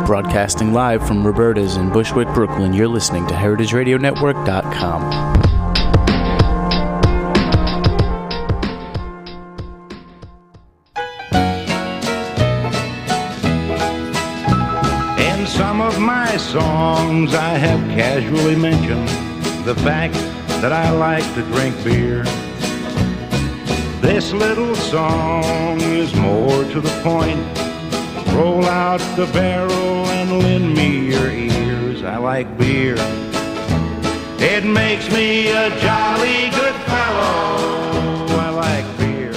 Broadcasting live from Roberta's in Bushwick, Brooklyn, you're listening to HeritageRadioNetwork.com. In some of my songs I have casually mentioned the fact that I like to drink beer. This little song is more to the point. Roll out the barrel and lend me your ears. I like beer. It makes me a jolly good fellow. I like beer.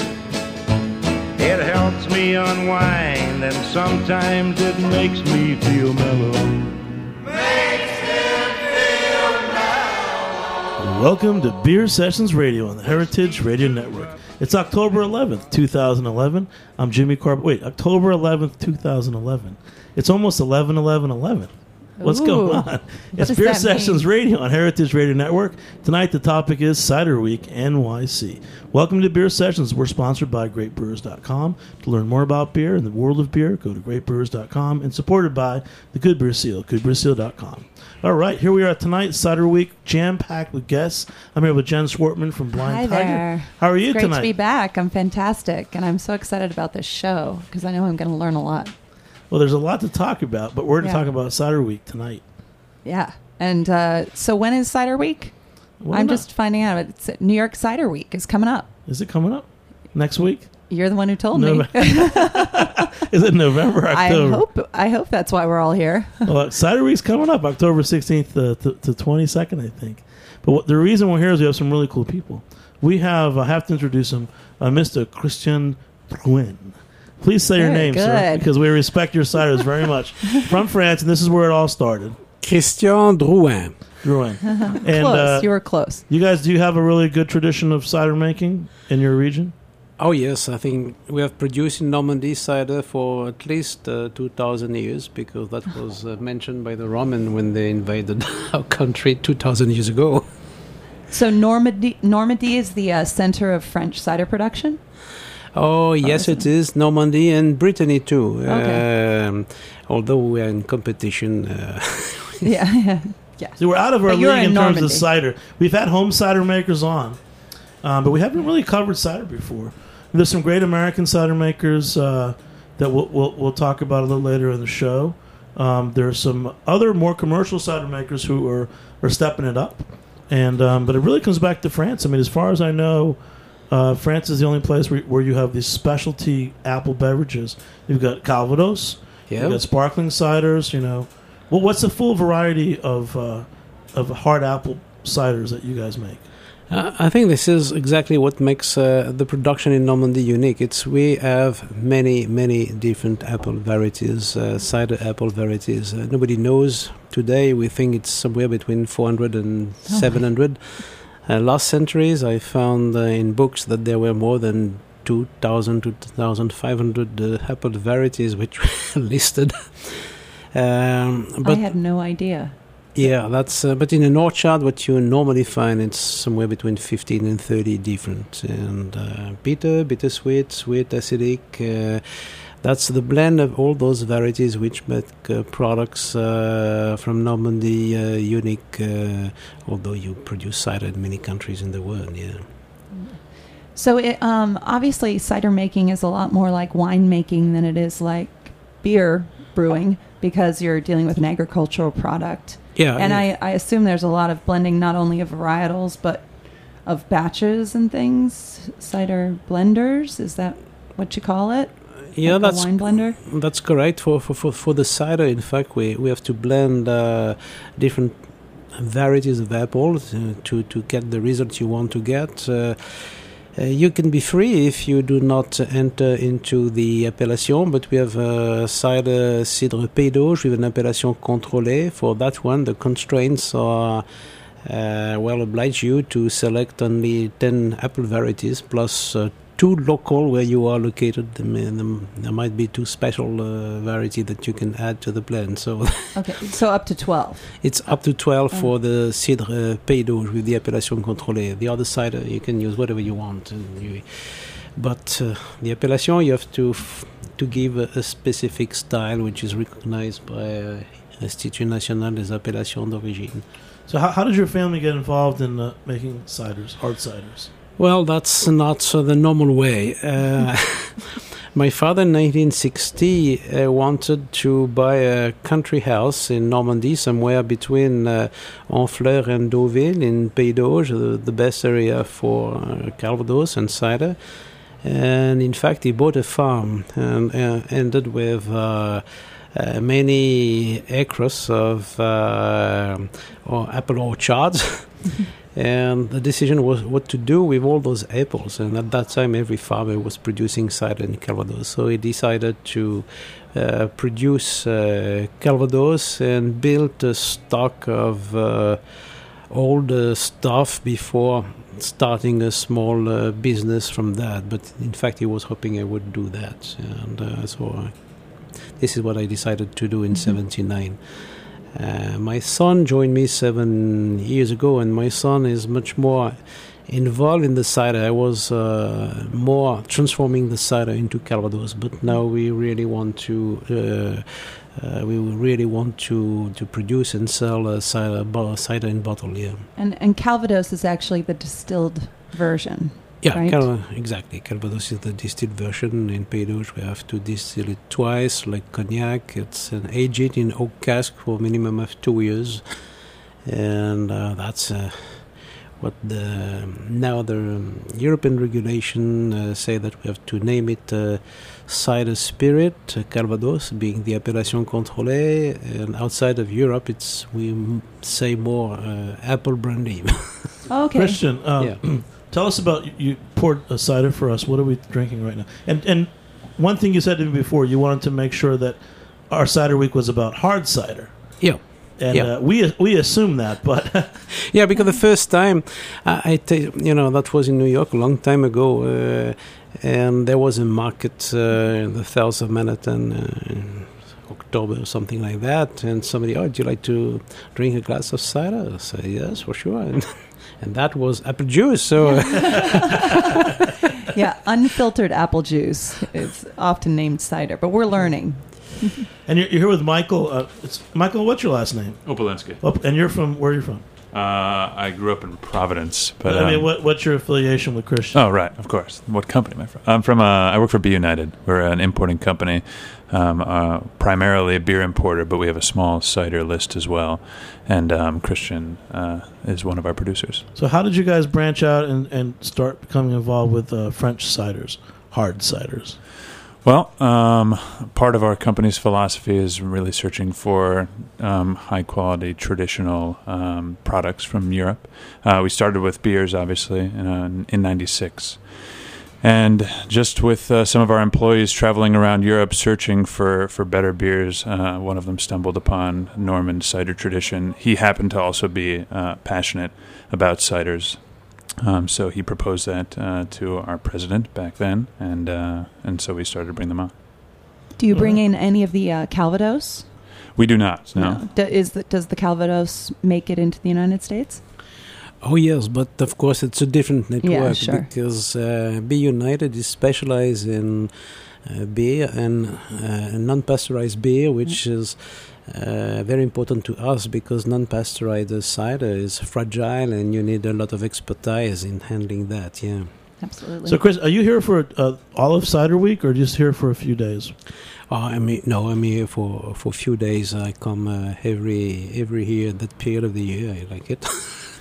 It helps me unwind, and sometimes it makes me feel mellow. Makes him feel mellow. Welcome to Beer Sessions Radio on the Heritage Radio Network. It's October 11th, 2011. I'm Jimmy Carp. Wait, October 11th, 2011. It's almost 11/11/11. What's going on? It's Beer Sessions Radio on Heritage Radio Network. Tonight the topic is Cider Week NYC. Welcome to Beer Sessions. We're sponsored by GreatBrewers.com. To learn more about beer and the world of beer, go to GreatBrewers.com, and supported by the Good Beer Seal, GoodBeerSeal.com. All right, here we are tonight, Cider Week, jam-packed with guests. I'm here with Jen Swartman from Blind Tiger. Hi there. How are you Great tonight? to be back. I'm fantastic, and I'm so excited about this show because I know I'm going to learn a lot. Well, there's a lot to talk about, but we're going to talk about Cider Week tonight. Yeah, and so when is Cider Week? I'm just finding out. It's New York Cider Week is coming up. Is it coming up next week? You're the one who told me. Is it November, October? I hope that's why we're all here. Well, Cider Week's coming up October 16th to 22nd, I think. But the reason we're here is we have some really cool people. We have, I have to introduce him, Mr. Christian Drouin. Please say your name, sir, because we respect your ciders very much. From France, and this is where it all started. Christian Drouin. And, close. You were close. You guys, do you have a really good tradition of cider making in your region? Oh, yes. I think we have produced in Normandy cider for at least 2,000 years, because that was mentioned by the Romans when they invaded our country 2,000 years ago. So Normandy is the center of French cider production? Oh, yes, it is. Normandy and Brittany, too. Okay. Although we are in competition. Yeah. So we're out of our league in terms of cider. We've had home cider makers on, but we haven't really covered cider before. There's some great American cider makers that we'll talk about a little later in the show. There's some other more commercial cider makers who are stepping it up, and but it really comes back to France. I mean, as far as I know, France is the only place where you have these specialty apple beverages. You've got Calvados, you've got sparkling ciders. You know, well, what's the full variety of hard apple ciders that you guys make? I think this is exactly what makes the production in Normandy unique. We have many different apple varieties, cider apple varieties. Nobody knows today. We think it's somewhere between 400 and 700. Last centuries, I found in books that there were more than 2,000 to 2,500 apple varieties which were listed. But I had no idea. Yeah, that's. But in an orchard, what you normally find, it's somewhere between 15 and 30 different. And bittersweet, sweet, acidic. That's the blend of all those varieties which make products from Normandy unique. Although you produce cider in many countries in the world, yeah. So obviously, cider making is a lot more like wine making than it is like beer brewing, because you're dealing with an agricultural product. Yeah, and I assume there's a lot of blending, not only of varietals, but of batches and things. Cider blenders, is that what you call it? Yeah, like that's a wine blender. That's correct. For the cider, in fact, we have to blend different varieties of apples to get the results you want to get. You can be free if you do not enter into the appellation, but we have cider cidre Pays d'Auge with an appellation contrôlée. For that one, the constraints are oblige you to select only 10 apple varieties plus 2 local where you are located. There might be 2 special variety that you can add to the blend. So okay, so up to 12. It's up to 12 for the cidre Pays d'Auge with the appellation contrôlée. The other cider you can use whatever you want. But the appellation you have to to give a specific style which is recognized by Institut National des Appellations d'Origine. So how did your family get involved in making ciders, hard ciders? Well, that's not the normal way. My father in 1960 wanted to buy a country house in Normandy, somewhere between Honfleur and Deauville in Pays d'Auge, the best area for Calvados and cider. And in fact, he bought a farm and ended with many acres of apple orchards. And the decision was what to do with all those apples. And at that time, every farmer was producing cider in Calvados. So he decided to produce Calvados and build a stock of old stuff before starting a small business from that. But in fact, he was hoping I would do that. And so this is what I decided to do in 1979. My son joined me 7 years ago, and my son is much more involved in the cider. I was more transforming the cider into Calvados, but now we really want to produce and sell cider in bottle. Yeah, and Calvados is actually the distilled version. Yeah, right? Exactly. Calvados is the distilled version. In Pays d'Auge, we have to distill it twice, like cognac. It's aged in oak cask for a minimum of 2 years. And that's what the European regulation say that we have to name it cider spirit, Calvados being the appellation contrôlée. And outside of Europe, we say more apple brandy. Okay. Christian, tell us about, you poured a cider for us. What are we drinking right now? And one thing you said to me before, you wanted to make sure that our cider week was about hard cider. Yeah. And we assume that, but... yeah, because the first time, that was in New York a long time ago, and there was a market in the South of Manhattan in October or something like that, and somebody, would you like to drink a glass of cider? I said, yes, for sure. And that was apple juice. So, yeah, unfiltered apple juice is often named cider, but we're learning. And you're here with Michael. Michael, what's your last name? Opalinsky. And you're from, where are you from? I grew up in Providence, but I mean, what's your affiliation with Christian? Oh, right, of course. What company am I from? I'm from. I work for Be United. We're an importing company, primarily a beer importer, but we have a small cider list as well. And Christian is one of our producers. So, how did you guys branch out and start becoming involved with French ciders, hard ciders? Well, part of our company's philosophy is really searching for high-quality, traditional products from Europe. We started with beers, obviously, in 96. And just with some of our employees traveling around Europe searching for better beers, one of them stumbled upon Norman cider tradition. He happened to also be passionate about ciders. So he proposed that to our president back then, and so we started to bring them on. Do you bring in any of the Calvados? We do not, no. Does the Calvados make it into the United States? Oh, yes, but of course it's a different network. Yeah, sure. Because Be United is specialized in beer and non-pasteurized beer, which is very important to us because non-pasteurized cider is fragile and you need a lot of expertise in handling that. Yeah, absolutely. So, Chris, are you here for Olive Cider Week or just here for a few days? I'm here for a few days. I come every year, that period of the year. I like it.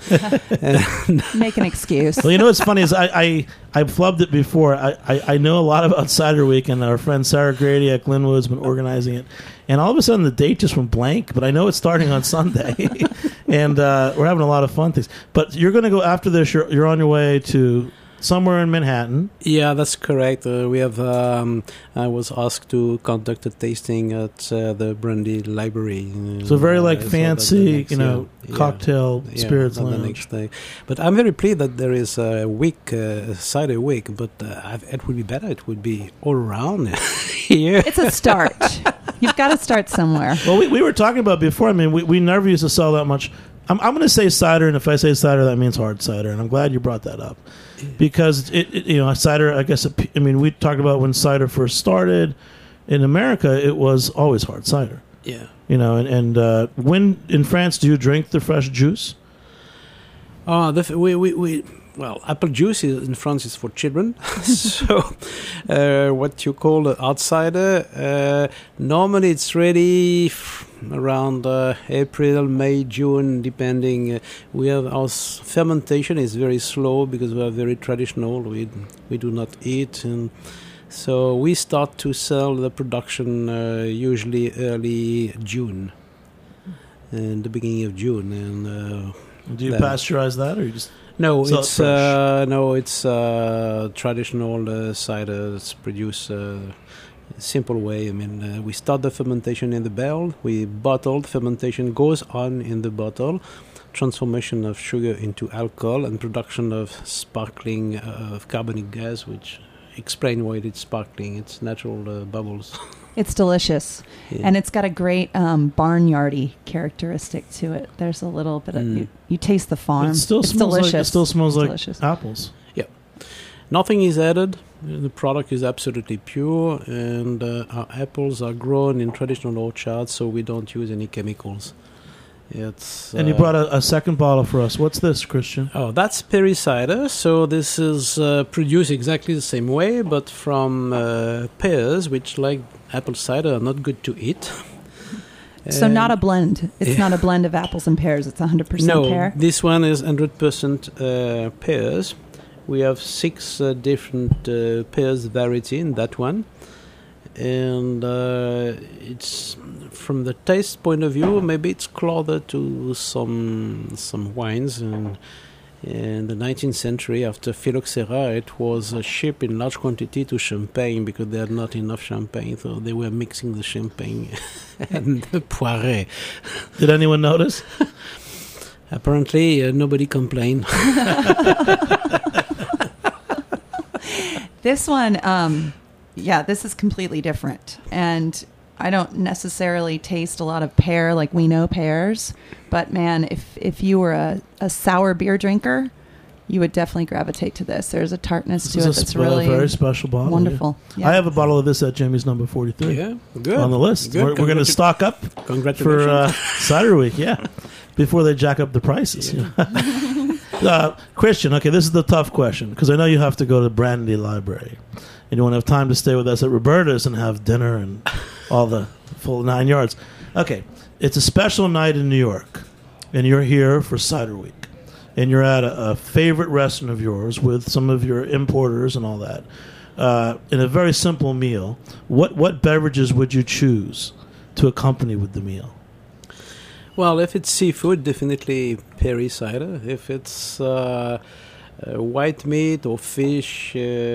Make an excuse. Well, you know what's funny is I flubbed it before. I know a lot about Cider Week, and our friend Sarah Grady at Glenwood's been organizing it. And all of a sudden the date just went blank, but I know it's starting on Sunday. And we're having a lot of fun things. But you're going to go after this. You're on your way to somewhere in Manhattan. Yeah, that's correct. We have. I was asked to conduct a tasting at the Brandy Library. So very fancy, cocktail spirits lounge. The next day. But I'm very pleased that there is a week, cider week. But it would be better. It would be all around here. It's a start. You've got to start somewhere. Well, we were talking about before. I mean, we never used to sell that much. I'm going to say cider, and if I say cider, that means hard cider. And I'm glad you brought that up. Because cider, I guess. We talked about when cider first started. in America, it was always hard cider. Yeah. And when in France do you drink the fresh juice? Well, apple juice in France is for children. So, what you call the outsider, normally it's ready around April, May, June, depending. We have our fermentation is very slow because we are very traditional. We do not eat, and so we start to sell the production usually early June, in the beginning of June, and. Do you pasteurize that, or you just? No, it's traditional cider. It's produced simple way. I mean, we start the fermentation in the barrel. We bottle. Fermentation goes on in the bottle. Transformation of sugar into alcohol and production of sparkling of carbonic gas, which explain why it's sparkling. It's natural bubbles. It's delicious, and it's got a great barnyardy characteristic to it. There's a little bit of you taste the farm. It's delicious. It still smells like apples. Yeah, nothing is added. The product is absolutely pure, and our apples are grown in traditional orchards, so we don't use any chemicals. And you brought a second bottle for us. What's this, Christian? Oh, that's Perry cider. So this is produced exactly the same way, but from pears, which, like apple cider, are not good to eat. So not a blend. It's not a blend of apples and pears. It's 100% pear. No, this one is 100% pears. We have 6 different pears variety in that one. And it's from the taste point of view, maybe it's closer to some wines. And in the 19th century, after phylloxera, it was shipped in large quantity to Champagne because they had not enough champagne, so they were mixing the champagne and the poiré. Did anyone notice? Apparently, nobody complained. This one. Yeah, this is completely different. And I don't necessarily taste a lot of pear like we know pears. But, man, if you were a sour beer drinker, you would definitely gravitate to this. There's a tartness to it that's really very special bottle. Wonderful. Yeah. I have a bottle of this at Jamie's number 43. Yeah, good. On the list. Good. We're going to stock up for Cider Week, before they jack up the prices. Yeah. Christian, okay, this is the tough question because I know you have to go to Brandy Library. And you want to have time to stay with us at Roberta's and have dinner and all the full 9 yards. Okay, it's a special night in New York, and you're here for Cider Week. And you're at a favorite restaurant of yours with some of your importers and all that. In a very simple meal, what beverages would you choose to accompany with the meal? Well, if it's seafood, definitely Perry cider. If it's white meat or fish,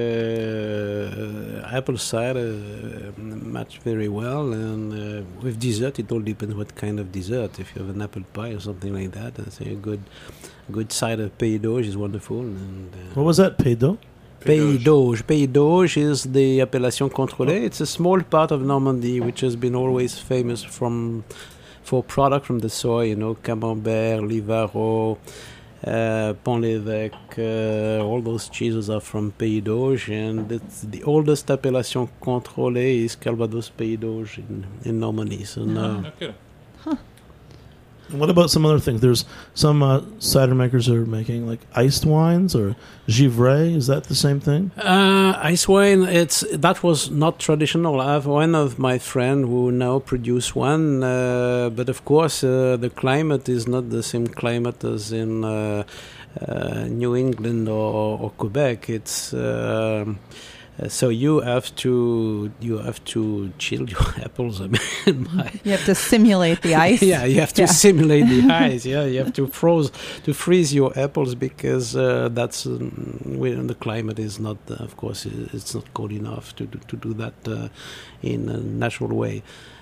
apple cider match very well. And with dessert, it all depends what kind of dessert. If you have an apple pie or something like that, I say a good cider Pays d'Auge is wonderful. And what was that, Pays d'Auge? Pays d'Auge. Pays d'Auge is the appellation contrôlée. It's a small part of Normandy which has been always famous for product from the soy, Camembert, Livarot, Pont-l'Évêque, all those cheeses are from Pays d'Auge, and it's the oldest appellation contrôlée is Calvados Pays d'Auge in Normandy. So Okay. And what about some other things? There's some cider makers are making like iced wines or givré. Is that the same thing? Ice wine, that was not traditional. I have one of my friend who now produce one, but of course the climate is not the same climate as in New England or Quebec. It's so you have to chill your apples. I mean, you have to simulate the ice. Yeah, you have to simulate the ice. Yeah, you have to freeze your apples because that's when the climate is not. Of course, it's not cold enough to do that in a natural way.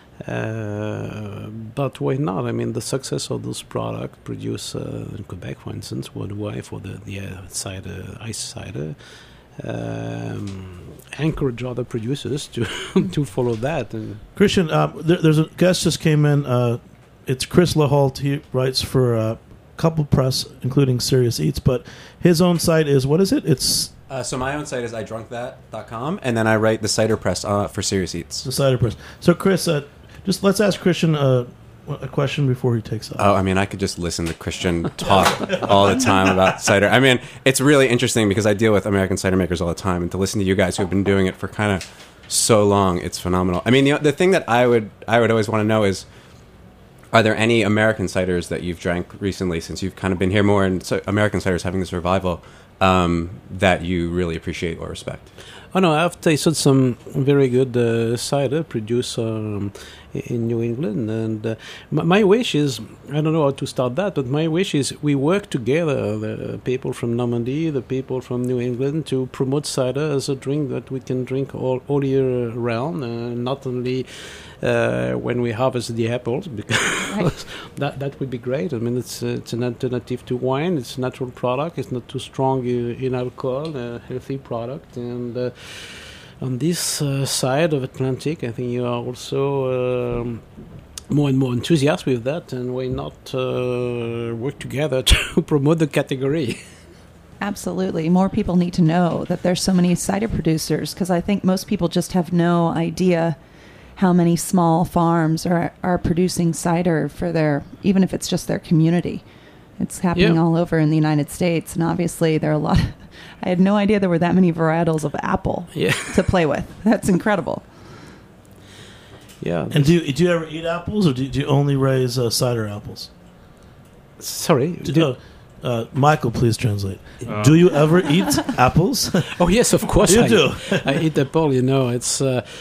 But why not? I mean, the success of those products produced in Quebec, for instance, worldwide for the cider, ice cider. Encourage other producers to follow that. And Christian, there's a guest just came in. It's Chris Laholt. He writes for a couple press, including Serious Eats, but his own site is, what is it? It's So my own site is idrunkthat.com, and then I write the cider press for Serious Eats. The cider press. So Chris, just let's ask Christian a question before he takes off. Oh, I mean, I could just listen to Christian talk all the time about cider. I mean, it's really interesting because I deal with American cider makers all the time, and to listen to you guys who have been doing it for kind of so long, it's phenomenal. I mean, the thing that I would always want to know is, are there any American ciders that you've drank recently, since you've kind of been here more, and so American ciders having this revival, that you really appreciate or respect? Oh no, I've tasted some very good cider produced in New England, and my wish is, I don't know how to start that, but my wish is we work together, the people from Normandy, the people from New England, to promote cider as a drink that we can drink all year round, not only when we harvest the apples, because that would be great. I mean, it's an alternative to wine. It's a natural product. It's not too strong in alcohol. A healthy product. And on this side of Atlantic, I think you are also more and more enthusiastic with that. And why not work together to promote the category? Absolutely. More people need to know that there's so many cider producers, because I think most people just have no idea how many small farms are producing cider for even if it's just their community. It's happening all over in the United States, and obviously there are a lot. I had no idea there were that many varietals of apple to play with. That's incredible. Yeah. And do you ever eat apples, or do you only raise cider apples? Sorry. Michael, please translate. Do you ever eat apples? Oh yes, of course you do. I eat apple. It's.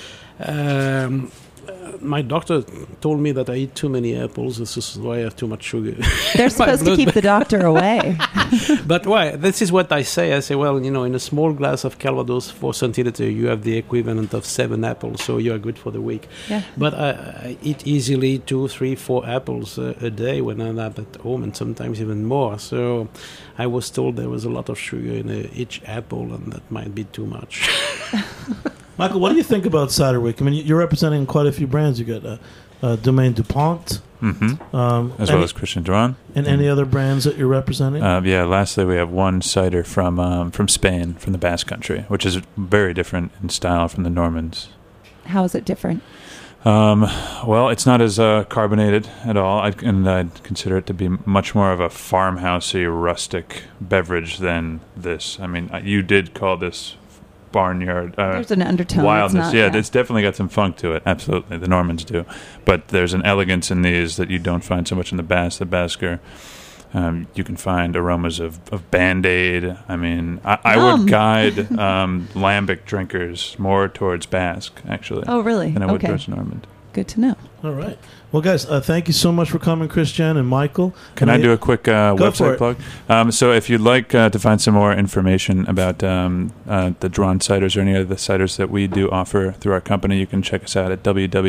My doctor told me that I eat too many apples. This is why I have too much sugar. They're supposed to keep the doctor away. But why? This is what I say. I say, well, in a small glass of Calvados 4 centiliter, you have the equivalent of 7 apples, so you are good for the week. Yeah. But I eat easily 2, 3, 4 apples a day when I'm at home, and sometimes even more. So I was told there was a lot of sugar in each apple, and that might be too much. Michael, what do you think about Cider Week? I mean, you're representing quite a few brands. You got Domaine DuPont, as well as Christian Duran, and any other brands that you're representing. Lastly, we have one cider from Spain, from the Basque Country, which is very different in style from the Normans. How is it different? Well, it's not as carbonated at all, I'd consider it to be much more of a farmhousey, rustic beverage than this. I mean, you did call this barnyard there's an undertone, wildness. It's definitely got some funk to it. Absolutely, the Normans do, but there's an elegance in these that you don't find so much in the Basque. The Basque are, you can find aromas of Band-Aid. I mean, I would guide lambic drinkers more towards Basque, actually. Oh, really? Than I would towards Normand. Good to know. All right. Well, guys, thank you so much for coming, Christian and Michael. Can I do a quick website plug? So if you'd like to find some more information about the Duran ciders or any of the ciders that we do offer through our company, you can check us out at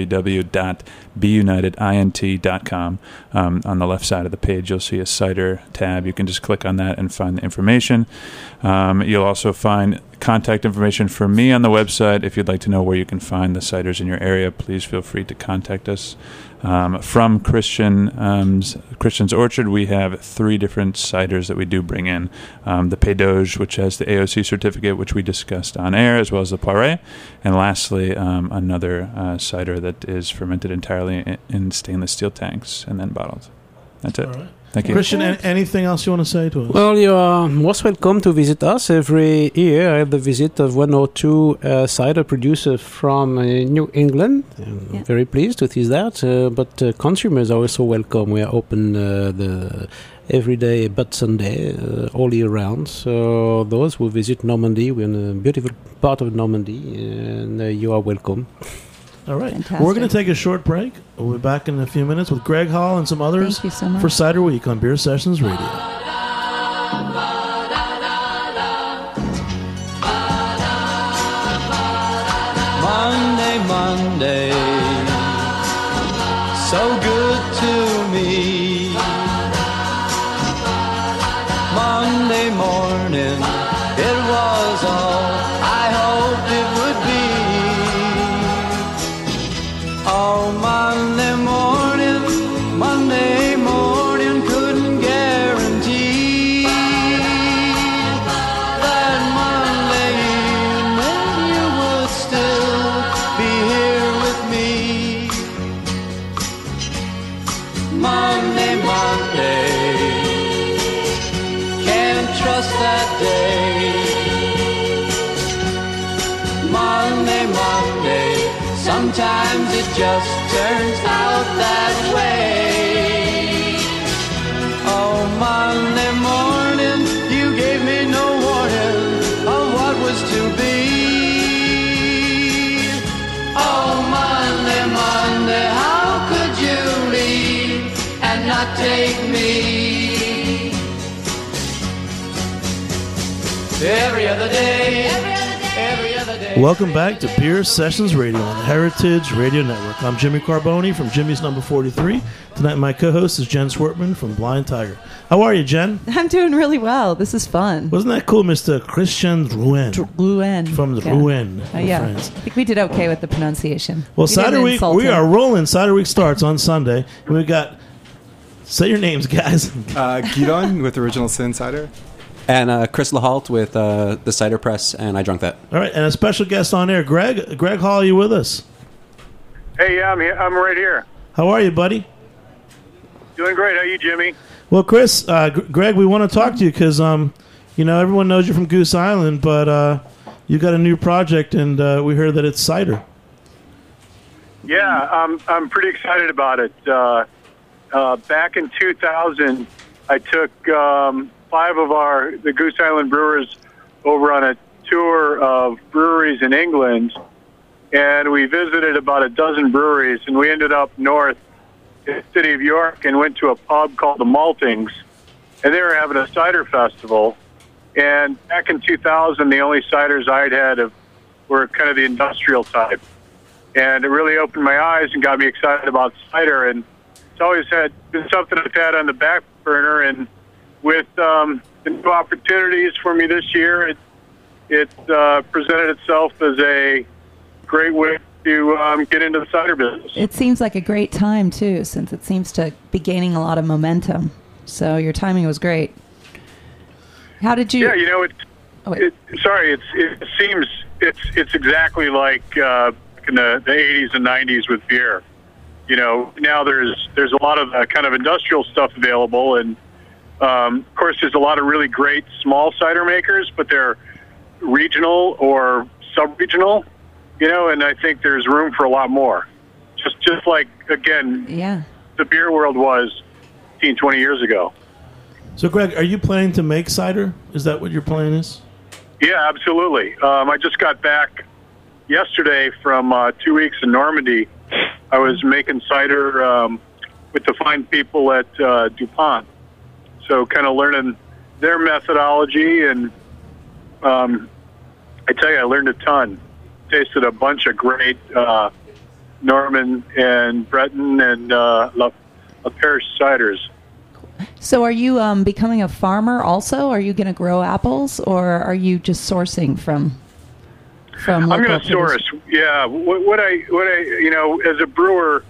www.beunitedint.com. On the left side of the page, you'll see a cider tab. You can just click on that and find the information. You'll also find contact information for me on the website. If you'd like to know where you can find the ciders in your area, please feel free to contact us. From Christian's Orchard, we have 3 different ciders that we do bring in. The Pays d'Auge, which has the AOC certificate, which we discussed on air, as well as the Poiré. And lastly, another cider that is fermented entirely in stainless steel tanks and then bottled. That's it. All right. Thank you. Christian, anything else you want to say to us? Well, you are most welcome to visit us. Every year I have the visit of 1 or 2 cider producers from New England. I'm very pleased to see that. But consumers are also welcome. We are open every day but Sunday, all year round. So those who visit Normandy, we're in a beautiful part of Normandy, and you are welcome. All right. We're going to take a short break. We'll be back in a few minutes with Greg Hall and some others for Cider Week on Beer Sessions Radio. Monday, so good to me. Monday morning, it was all I hoped it would be. Oh, Monday morning couldn't guarantee that Monday day. Monday, Monday, sometimes it just turns out that way. Oh, Monday morning, you gave me no warning of what was to be. Oh, Monday, Monday, how could you leave and not take me? Every other day, every other day. Welcome back to Beer Sessions Radio on the Heritage Radio Network. I'm Jimmy Carboni from Jimmy's Number 43. Tonight my co-host is Jen Swartman from Blind Tiger. How are you, Jen? I'm doing really well. This is fun. Wasn't that cool, Mr. Christian Drouin? From the Rouen. Yeah, France. I think we did okay with the pronunciation. Well, Cider Week, we are rolling. Cider Week starts on Sunday. And we've got, say your names, guys. Guidon with Original Sin Cider. And Chris LaHalte with the Cider Press, and I Drunk That. All right, and a special guest on air, Greg. Greg Hall, are you with us? Hey, yeah, I'm right here. How are you, buddy? Doing great. How are you, Jimmy? Well, Chris, Greg, we want to talk to you because, everyone knows you from Goose Island, but you got a new project, and we heard that it's cider. Yeah, I'm pretty excited about it. Back in 2000, I took 5 of the Goose Island brewers over on a tour of breweries in England, and we visited about a dozen breweries, and we ended up north in the city of York and went to a pub called the Maltings, and they were having a cider festival. And back in 2000, the only ciders I'd had were kind of the industrial type, and it really opened my eyes and got me excited about cider. And it's always been something I've had on the back burner, and with the new opportunities for me this year, it presented itself as a great way to get into the cider business. It seems like a great time, too, since it seems to be gaining a lot of momentum. So your timing was great. How did you... Yeah, it seems it's exactly like in the 80s and 90s with beer. Now there's a lot of kind of industrial stuff available, and of course, there's a lot of really great small cider makers, but they're regional or sub-regional, and I think there's room for a lot more. Just like, again, the beer world was 15, 20 years ago. So, Greg, are you planning to make cider? Is that what your plan is? Yeah, absolutely. I just got back yesterday from 2 weeks in Normandy. I was making cider with the fine people at DuPont. So kind of learning their methodology, and I tell you, I learned a ton. Tasted a bunch of great Norman and Breton and LaPerche ciders. So are you becoming a farmer also? Are you going to grow apples, or are you just sourcing from local I'm going to source. Yeah. What I as a brewer,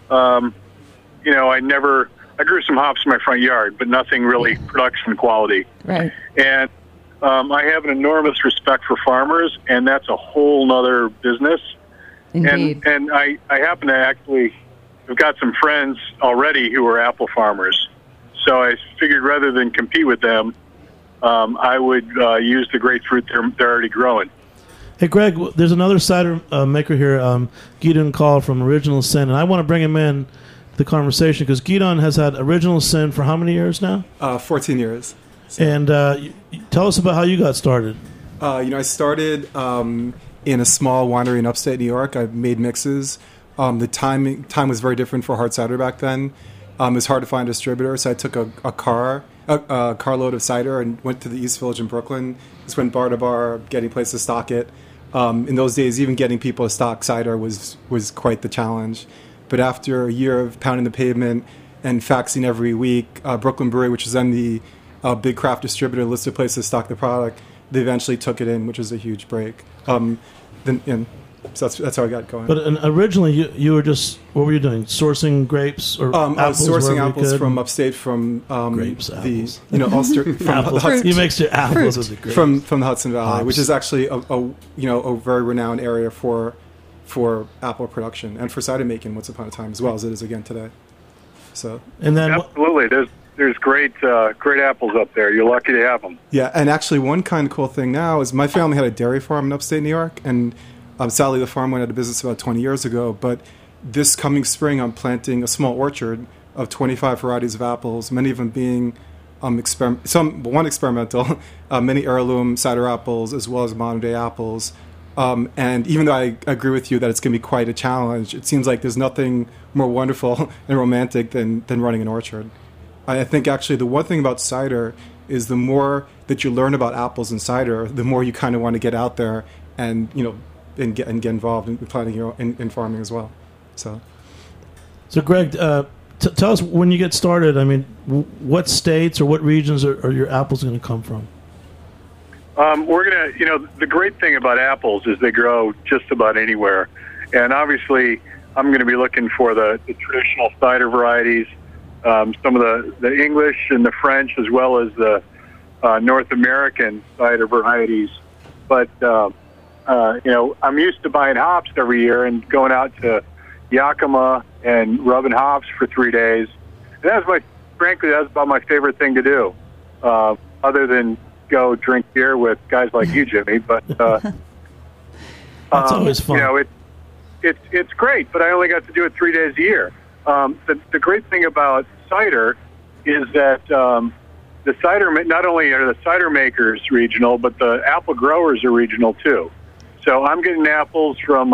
I grew some hops in my front yard, but nothing really production quality. Right. And I have an enormous respect for farmers, and that's a whole nother business. Indeed. And I happen to actually have got some friends already who are apple farmers. So I figured rather than compete with them, I would use the great fruit they're already growing. Hey, Greg, there's another cider maker here, Guidon Call from Original Sin, and I want to bring him in the conversation because Guidon has had Original Sin for how many years now? 14 years. So. And tell us about how you got started. I started in a small winery in upstate New York. I made mixes. The time was very different for hard cider back then. It was hard to find a distributor, so I took a carload of cider and went to the East Village in Brooklyn. Just went bar to bar, getting places to stock it. In those days, even getting people to stock cider was quite the challenge. But after a year of pounding the pavement and faxing every week, Brooklyn Brewery, which is then the big craft distributor, listed places to stock the product, they eventually took it in, which was a huge break. So that's how I got going. But originally, you were just, what were you doing? Sourcing grapes or apples? I was sourcing apples from upstate, from grapes, apples. Ulster, from apples. Hudson, you mix your apples with the grapes from the Hudson Valley, Hops. which is actually a very renowned area for apple production and for cider making once upon a time, as well as it is again today. So and then absolutely, there's great apples up there. You're lucky to have them. Yeah, and actually one kind of cool thing now is my family had a dairy farm in upstate New York, and sadly the farm went out of business about 20 years ago, but this coming spring I'm planting a small orchard of 25 varieties of apples, many of them being one experimental, many heirloom cider apples, as well as modern-day apples. And even though I agree with you that it's going to be quite a challenge, it seems like there's nothing more wonderful and romantic than running an orchard. I think actually the one thing about cider is the more that you learn about apples and cider, the more you kind of want to get out there and get involved in planting in farming as well. So Greg, tell us when you get started. I mean, what states or what regions are your apples going to come from? We're gonna, the great thing about apples is they grow just about anywhere, and obviously I'm going to be looking for the traditional cider varieties. Some of the English and the French, as well as the North American cider varieties. But, I'm used to buying hops every year and going out to Yakima and rubbing hops for 3 days. And frankly, that's about my favorite thing to do, other than go drink beer with guys like you, Jimmy. But that's always fun. It's great, but I only got to do it 3 days a year. The great thing about cider is that the cider, not only are the cider makers regional, but the apple growers are regional too. So I'm getting apples from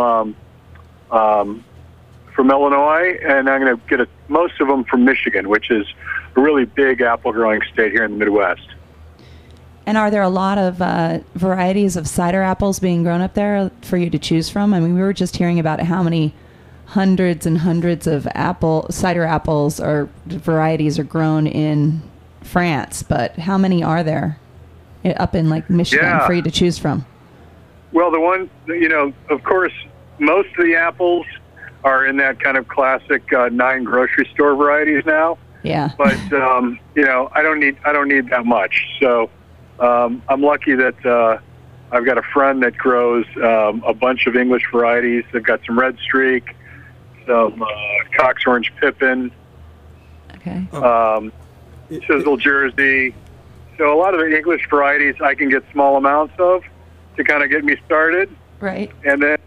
Illinois, and I'm going to get most of them from Michigan, which is a really big apple growing state here in the Midwest. And are there a lot of varieties of cider apples being grown up there for you to choose from? I mean, we were just hearing about how many hundreds and hundreds of cider apples or varieties are grown in France, but how many are there up in like Michigan for you to choose from? Well, the one, of course, most of the apples are in that kind of classic 9 grocery store varieties now. Yeah. But I don't need that much. So I'm lucky that I've got a friend that grows a bunch of English varieties. They've got some Red Streak, some Cox Orange Pippin, Chisel Jersey. So a lot of the English varieties I can get small amounts of to kind of get me started. Right. And then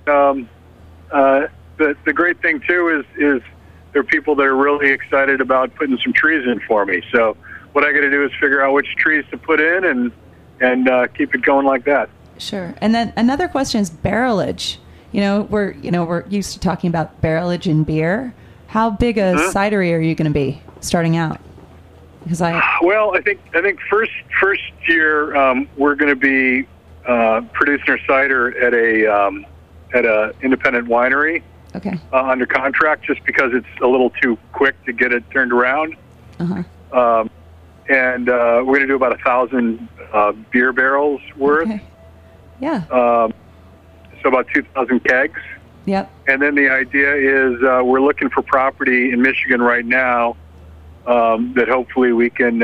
the great thing too is there are people that are really excited about putting some trees in for me. So what I got to do is figure out which trees to put in and keep it going like that. Sure. And then another question is barrelage. We're used to talking about barrelage in beer. How big a cidery are you going to be starting out? I think first year we're going to be producing our cider at a independent winery. Okay. Under contract, just because it's a little too quick to get it turned around. Uh-huh. And we're going to do about 1,000 beer barrels worth. Okay. Yeah. So about 2,000 kegs. Yep. And then the idea is we're looking for property in Michigan right now that hopefully we can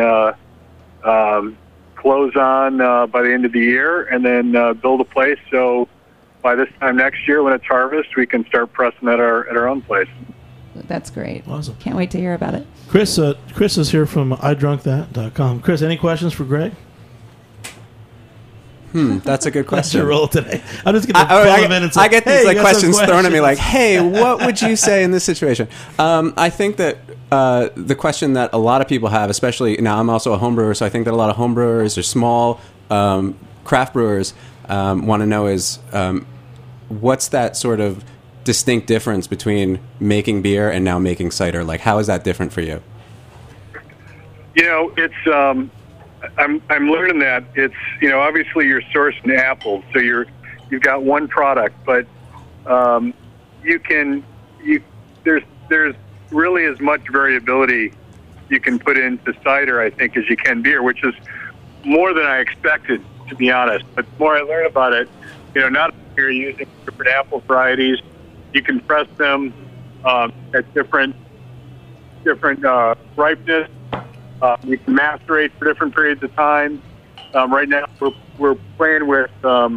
close on by the end of the year, and then build a place so by this time next year when it's harvest, we can start pressing at our own place. That's great. Awesome. Can't wait to hear about it. Chris is here from idrunkthat.com. Chris, any questions for Greg? That's a good question. That's your role today. I'm just going to pull him in and say, I get these questions thrown at me like, questions. hey, what would you say in this situation? I think that the question that a lot of people have, especially now I'm also a home brewer, so I think that a lot of home brewers or small craft brewers want to know is what's that sort of distinct difference between making beer and now making cider? Like, how is that different for you? It's I'm learning that it's obviously you're sourcing apples, so you've got one product, but there's really as much variability you can put into cider, I think, as you can beer, which is more than I expected, to be honest. But the more I learn about it, not only are you using different apple varieties, you can press them at different ripeness. You can macerate for different periods of time. Right now, we're playing with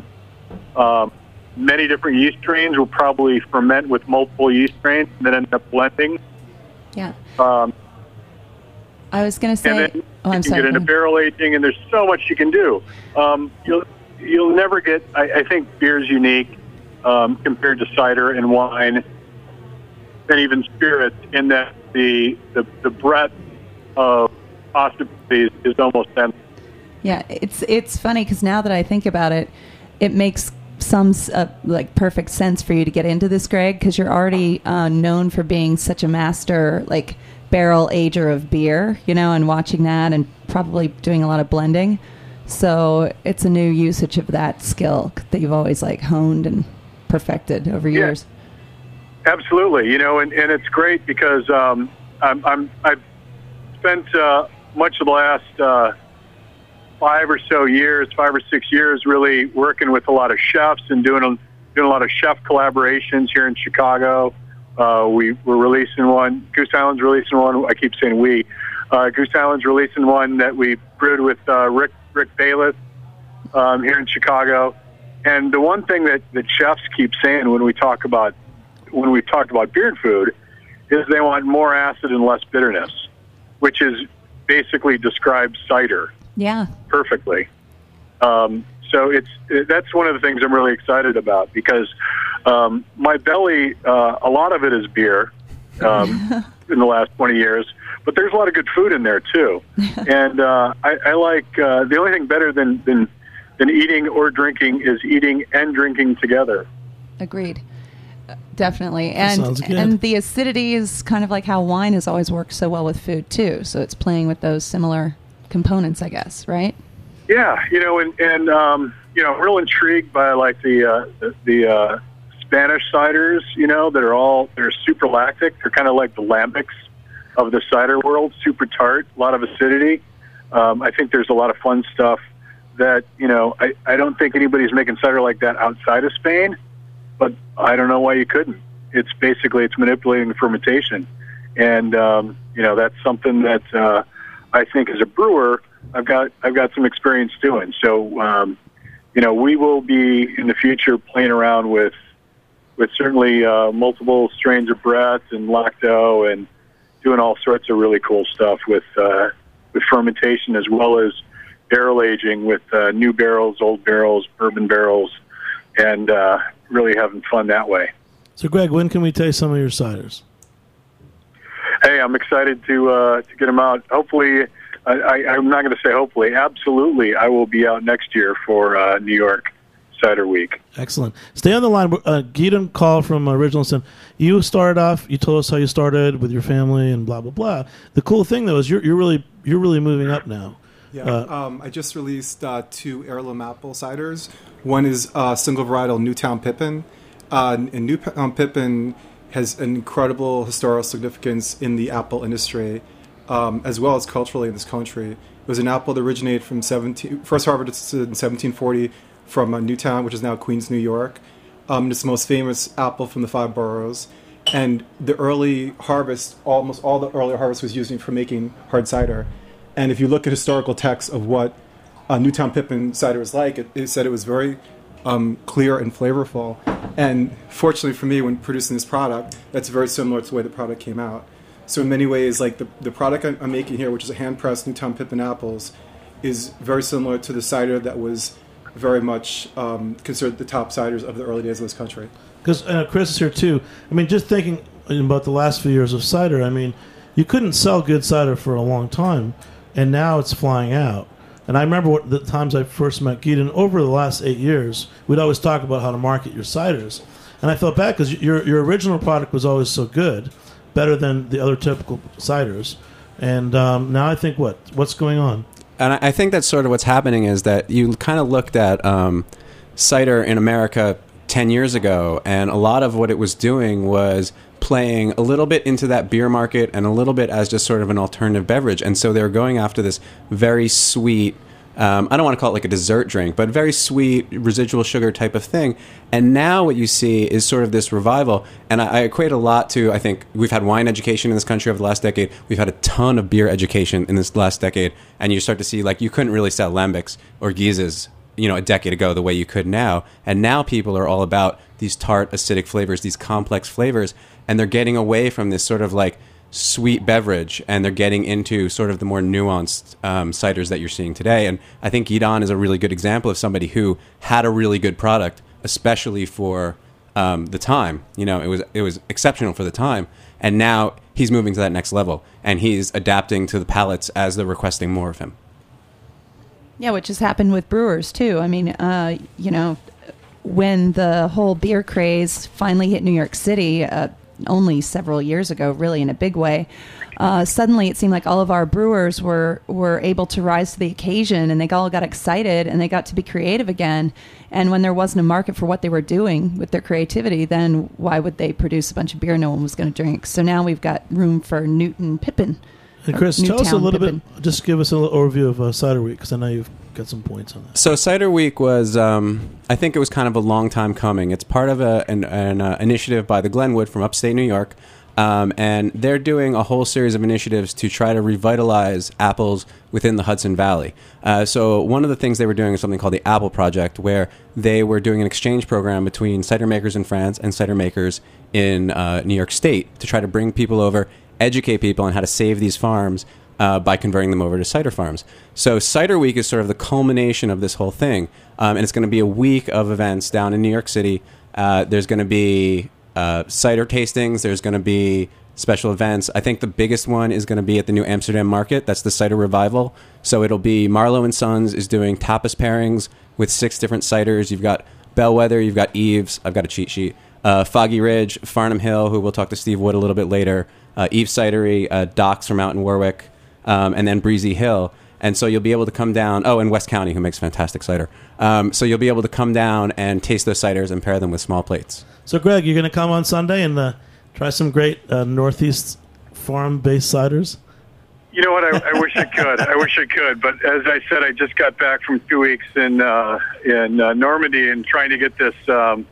many different yeast strains. We'll probably ferment with multiple yeast strains and then end up blending. Yeah. I was going to say, and then you can get into barrel aging, and there's so much you can do. You'll never get. I think beer's unique compared to cider and wine, and even spirits, in that the breadth of possibilities is almost endless. Yeah, it's funny because now that I think about it, it makes some like perfect sense for you to get into this, Greg, because you're already known for being such a master like barrel ager of beer, and watching that and probably doing a lot of blending. So it's a new usage of that skill that you've always like honed and perfected over years. Absolutely, and it's great because I've spent much of the last 5 or 6 years, really working with a lot of chefs and doing a lot of chef collaborations here in Chicago. We're releasing one. Goose Island's releasing one. I keep saying we. Goose Island's releasing one that we brewed with Rick Bayless here in Chicago. And the one thing that chefs keep saying when we talk about beer and food is they want more acid and less bitterness, which is basically describes cider. Yeah. Perfectly. So that's one of the things I'm really excited about because my belly, a lot of it is beer in the last 20 years, but there's a lot of good food in there too. And I like the only thing better than eating or drinking is eating and drinking together. Agreed. Definitely. And the acidity is kind of like how wine has always worked so well with food too. So it's playing with those similar components, I guess, right? Yeah, and I'm real intrigued by like the Spanish ciders, they're super lactic. They're kind of like the lambics of the cider world, super tart, a lot of acidity. I think there's a lot of fun stuff that, I don't think anybody's making cider like that outside of Spain, but I don't know why you couldn't. It's manipulating the fermentation. And, that's something that I think as a brewer, I've got some experience doing. So, we will be in the future playing around with certainly multiple strains of Brett and Lacto and doing all sorts of really cool stuff with fermentation as well as barrel aging with new barrels, old barrels, bourbon barrels, and really having fun that way. So, Greg, when can we taste some of your ciders? Hey, I'm excited to get them out. Hopefully, I'm not going to say hopefully. Absolutely, I will be out next year for New York Cider Week. Excellent. Stay on the line. Gideon Call from Original Sin. You started off. You told us how you started with your family and blah blah blah. The cool thing though is you're really moving up now. Yeah. I just released 2 heirloom apple ciders. One is single varietal Newtown Pippin. And Newtown Pippin has an incredible historical significance in the apple industry, as well as culturally in this country. It was an apple that originated from first harvested in 1740 from Newtown, which is now Queens, New York. It's the most famous apple from the 5 boroughs. And the early harvest, almost all the early harvest was used for making hard cider. And if you look at historical texts of what Newtown Pippin cider is like, it said it was very clear and flavorful. And fortunately for me, when producing this product, that's very similar to the way the product came out. So in many ways, like the product I'm making here, which is a hand-pressed Newtown Pippin apples, is very similar to the cider that was very much considered the top ciders of the early days of this country. Because Chris is here too. I mean, just thinking about the last few years of cider, I mean, you couldn't sell good cider for a long time, and now it's flying out. And I remember the times I first met Gideon, over the last 8 years, we'd always talk about how to market your ciders. And I felt bad because your original product was always so good, better than the other typical ciders. And now I think what's going on? And I think that's sort of what's happening is that you kind of looked at cider in America 10 years ago, and a lot of what it was doing was playing a little bit into that beer market and a little bit as just sort of an alternative beverage. And so they were going after this very sweet, I don't want to call it like a dessert drink, but very sweet residual sugar type of thing. And now what you see is sort of this revival. And I equate a lot to, I think we've had wine education in this country over the last decade. We've had a ton of beer education in this last decade. And you start to see, like, you couldn't really sell lambics or guises, a decade ago the way you could now. And now people are all about these tart, acidic flavors, these complex flavors. And they're getting away from this sort of like sweet beverage, and they're getting into sort of the more nuanced ciders that you're seeing today. And I think Gidon is a really good example of somebody who had a really good product, especially for the time. You know, it was exceptional for the time, and now he's moving to that next level, and he's adapting to the palates as they're requesting more of him. Yeah, which has happened with brewers too. I mean, you know, when the whole beer craze finally hit New York City, only several years ago, really in a big way, suddenly it seemed like all of our brewers were able to rise to the occasion, and they all got excited and they got to be creative again. And when there wasn't a market for what they were doing with their creativity, then why would they produce a bunch of beer no one was going to drink? So now we've got room for Newton Pippin. And Chris, tell us a little bit, just give us a little overview of Cider Week, because I know you've got some points on that. So Cider Week was, I think it was kind of a long time coming. It's part of an initiative by the Glenwood from upstate New York, and they're doing a whole series of initiatives to try to revitalize apples within the Hudson Valley. So one of the things they were doing is something called the Apple Project, where they were doing an exchange program between cider makers in France and cider makers in New York State to try to bring people over, educate people on how to save these farms by converting them over to cider farms. So Cider Week is sort of the culmination of this whole thing, and it's going to be a week of events down in New York City. There's going to be cider tastings. There's going to be special events. I think the biggest one is going to be at the New Amsterdam Market. That's the Cider Revival. So it'll be Marlowe and Sons is doing tapas pairings with 6 different ciders. You've got Bellwether, you've got Eves. I've got a cheat sheet. Foggy Ridge, Farnham Hill, who we'll talk to Steve Wood a little bit later, Eves Cidery, Docks from out in Warwick, and then Breezy Hill. And so you'll be able to come down, and West County, who makes fantastic cider. So you'll be able to come down and taste those ciders and pair them with small plates. So Greg, you're going to come on Sunday and try some great Northeast farm-based ciders? You know what? I wish I could. I wish I could. But as I said, I just got back from 2 weeks in Normandy and trying to get this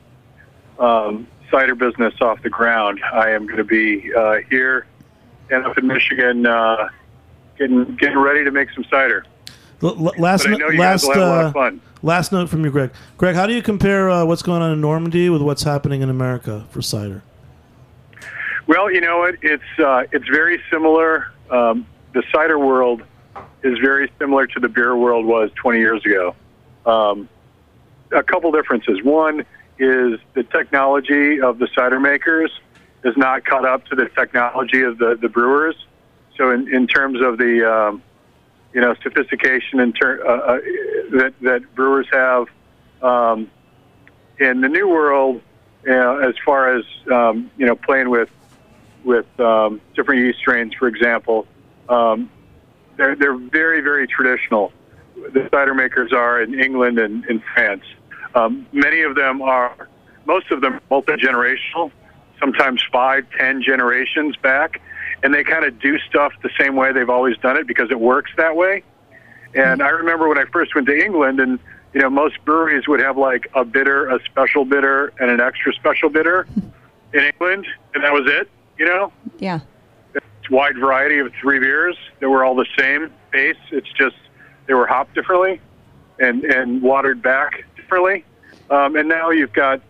cider business off the ground. I am going to be here and up in Michigan getting ready to make some cider. Last note from you, Greg. Greg, how do you compare what's going on in Normandy with what's happening in America for cider? Well, you know what? It's very similar. The cider world is very similar to the beer world was 20 years ago. A couple differences. One is the technology of the cider makers is not caught up to the technology of the brewers. So in terms of the sophistication that brewers have in the new world, as far as playing with different yeast strains, for example, they're very, very traditional. The cider makers are in England and in France. Most of them are multi-generational, sometimes 5-10 generations back, and they kind of do stuff the same way they've always done it because it works that way. And I remember when I first went to England, and most breweries would have like a bitter, a special bitter, and an extra special bitter in England, and that was it. Yeah. It's a wide variety of 3 beers that were all the same base. It's just they were hopped differently and watered back differently. And now you've got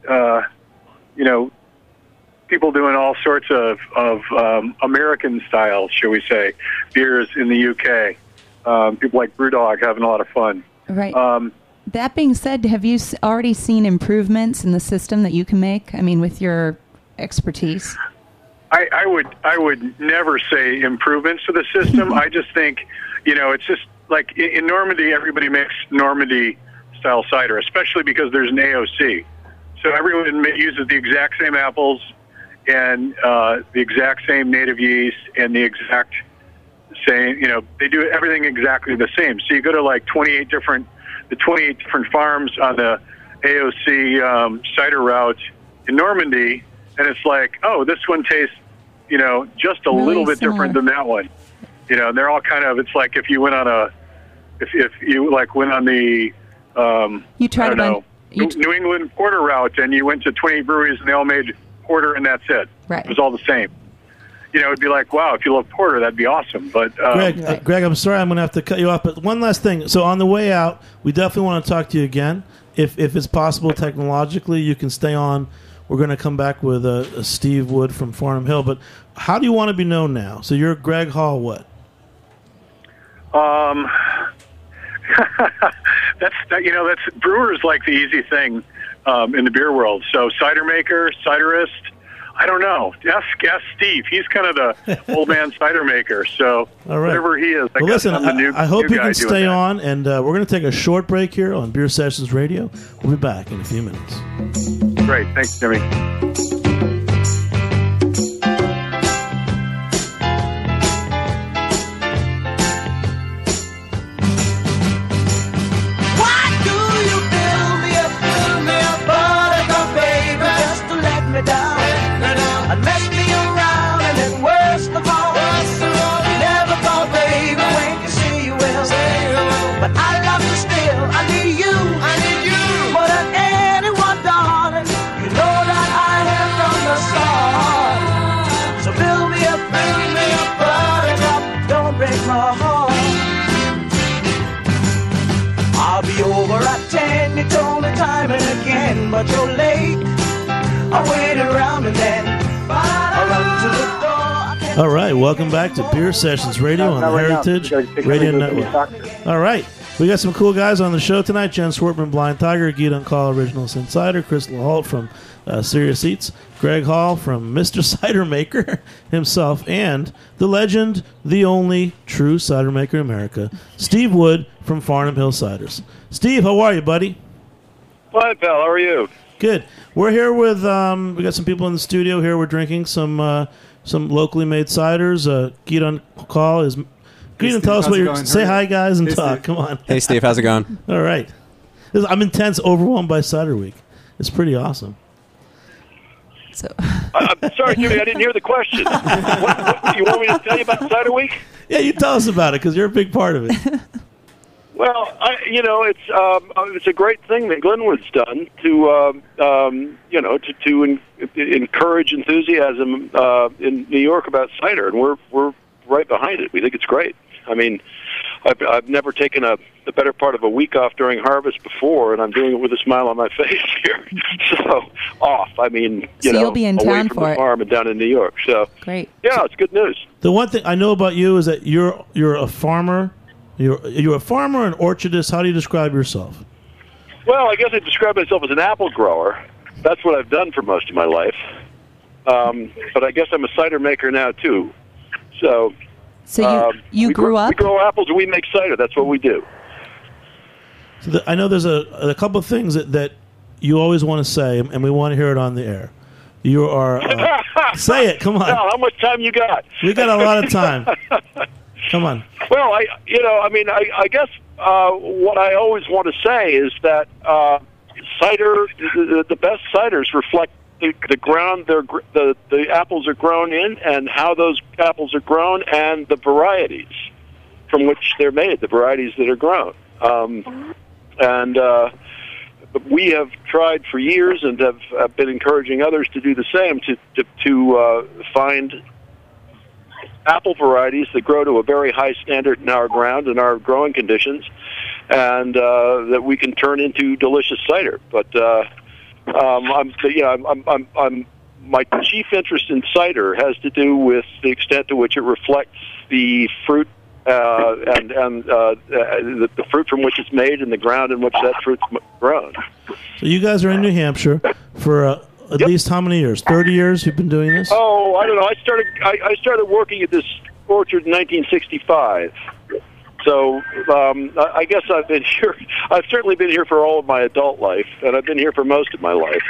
people doing all sorts of American styles, shall we say, beers in the UK. People like Brewdog having a lot of fun. Right. That being said, have you already seen improvements in the system that you can make? I mean, with your expertise. I would never say improvements to the system. I just think, it's just like in Normandy, everybody makes Normandy style cider, especially because there's an AOC. So everyone uses the exact same apples and the exact same native yeast and the exact same, they do everything exactly the same. So you go to like 28 different farms on the AOC cider route in Normandy, and it's like, oh, this one tastes, just a really little bit similar. different than that one. And they're all kind of, it's like if you went on if you went on the, you tried New England porter route, and you went to 28 breweries and they all made porter and that's it. Right. It was all the same. It'd be like, wow, if you love porter, that'd be awesome. But Greg, I'm sorry, I'm going to have to cut you off. But one last thing. So on the way out, we definitely want to talk to you again. If it's possible technologically, you can stay on We're going to come back with Steve Wood from Farnham Hill. But how do you want to be known now? So you're Greg Hall, what? That's brewers like the easy thing in the beer world. So cider maker, ciderist. I don't know. Ask Steve. He's kind of the old man cider maker. So whatever he is, well, listen, I hope you can stay on, and we're going to take a short break here on Beer Sessions Radio. We'll be back in a few minutes. Great. Thanks, Jimmy. But you're late. I waited around and then I run to the door. All right, welcome back to Beer Sessions Radio on the Heritage Radio Network. All right, we got some cool guys on the show tonight. Jen Swartman, Blind Tiger, Guy Duncall, Original Sin Cider, Chris LaHalt from Serious Eats, Greg Hall from Mr. Cider Maker himself, and the legend, the only true cider maker in America, Steve Wood from Farnham Hill Ciders. Steve, how are you, buddy? Fine, pal. How are you? Good. We're here with we got some people in the studio here. We're drinking some locally made ciders. Guy Duncall is. Guy, tell us what you're. Say hi, guys, and talk. Steve. Come on. Hey, Steve. How's it going? All right. I'm intense, overwhelmed by Cider Week. It's pretty awesome. So. I'm sorry, Jimmy. I didn't hear the question. What, you want me to tell you about Cider Week? Yeah, you tell us about it because you're a big part of it. Well, it's a great thing that Glenwood's done to encourage enthusiasm in New York about cider, and we're right behind it. We think it's great. I mean, I've never taken the better part of a week off during harvest before, and I'm doing it with a smile on my face here. So off. I mean, you'll be in away town from for the it. farm and down in New York. So great. Yeah, it's good news. The one thing I know about you is that you're a farmer. You're a farmer and orchardist. How do you describe yourself? Well, I guess I describe myself as an apple grower. That's what I've done for most of my life. But I guess I'm a cider maker now, too. So you grew up? We grow apples and we make cider. That's what we do. So I know there's a couple of things that you always want to say, and we want to hear it on the air. You are... say it. Come on. Now, how much time you got? We got a lot of time. Come on. Well, I guess what I always want to say is that cider, the best ciders reflect the ground the apples are grown in, and how those apples are grown, and the varieties from which they're made, the varieties that are grown. We have tried for years and have been encouraging others to do the same to find apple varieties that grow to a very high standard in our ground and our growing conditions, and that we can turn into delicious cider. But my chief interest in cider has to do with the extent to which it reflects the fruit and the fruit from which it's made and the ground in which that fruit's grown. So you guys are in New Hampshire for at least how many years? 30 years you've been doing this? Oh, I don't know. I started working at this orchard in 1965. So I guess I've been here. I've certainly been here for all of my adult life, and I've been here for most of my life.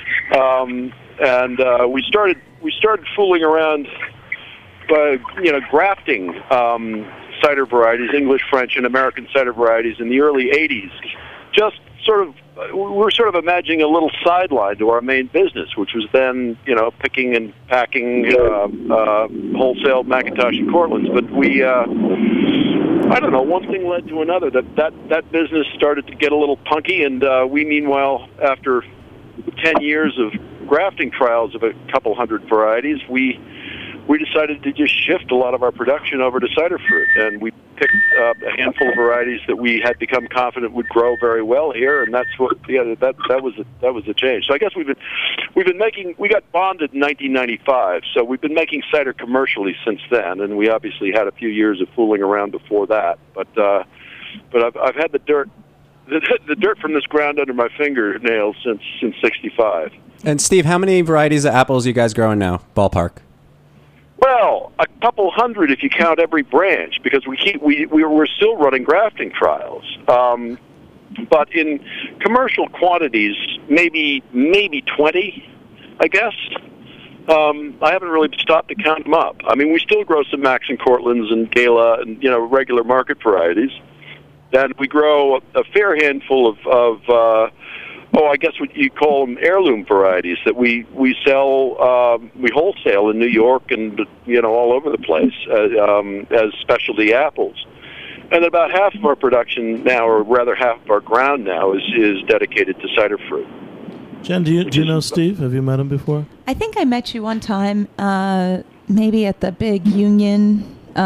We started fooling around by grafting cider varieties, English, French, and American cider varieties in the early 80s. Just we were sort of imagining a little sideline to our main business, which was then, picking and packing wholesale McIntosh and Cortlands. But we, I don't know, one thing led to another. That business started to get a little punky, and we, meanwhile, after 10 years of grafting trials of a couple hundred varieties, we decided to just shift a lot of our production over to cider fruit, and we picked a handful of varieties that we had become confident would grow very well here, and that's what that was a change. So I guess we got bonded in 1995, so we've been making cider commercially since then, and we obviously had a few years of fooling around before that. But I've had the dirt from this ground under my fingernails since '65. And Steve, how many varieties of apples are you guys growing now, ballpark? Well, a couple hundred if you count every branch, because we're still running grafting trials. But in commercial quantities, maybe 20, I guess. I haven't really stopped to count them up. I mean, we still grow some Max and Cortlands and Gala and regular market varieties. Then we grow a fair handful of I guess what you call them heirloom varieties that we sell, we wholesale in New York and all over the place as specialty apples. And about half of our production now, or rather half of our ground now, is dedicated to cider fruit. Jen, do you know Steve? Have you met him before? I think I met you one time, maybe at the big Union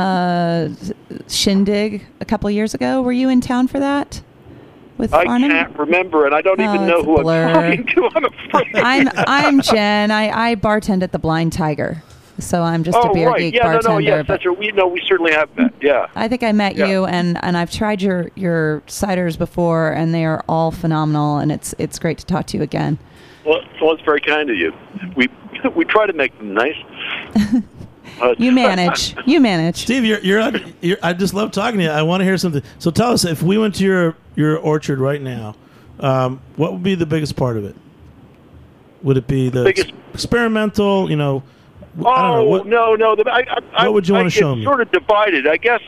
shindig a couple years ago. Were you in town for that? I can't remember, and I don't even know who I'm talking to. I'm afraid. I'm Jen. I bartend at the Blind Tiger, so I'm just a beer geek bartender. Yes, that's right. We certainly have met. Yeah, I think I met you, and I've tried your ciders before, and they are all phenomenal, and it's great to talk to you again. Well, it's very kind of you. We try to make them nice. You manage. Steve, you're I just love talking to you. I want to hear something. So tell us, if we went to your orchard right now, what would be the biggest part of it? Would it be the biggest experimental? I don't know. What, no. What would you want to show me? It's sort of divided, I guess.